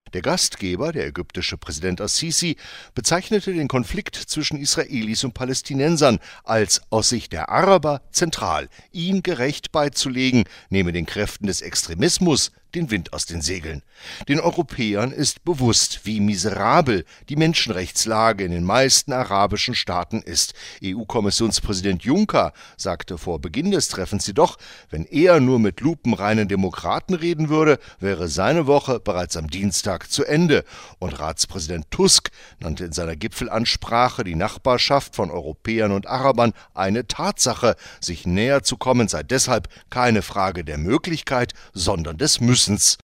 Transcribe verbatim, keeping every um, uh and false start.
Der Gastgeber, der ägyptische Präsident al-Sisi, bezeichnete den Konflikt zwischen Israelis und Palästinensern als aus Sicht der Araber zentral. Ihm gerecht beizulegen, nehme den Kräften des Extremismus den Wind aus den Segeln. Den Europäern ist bewusst, wie miserabel die Menschenrechtslage in den meisten arabischen Staaten ist. E U-Kommissionspräsident Juncker sagte vor Beginn des Treffens jedoch, wenn er nur mit lupenreinen Demokraten reden würde, wäre seine Woche bereits am Dienstag zu Ende. Und Ratspräsident Tusk nannte in seiner Gipfelansprache die Nachbarschaft von Europäern und Arabern eine Tatsache. Sich näher zu kommen sei deshalb keine Frage der Möglichkeit, sondern des Müssens.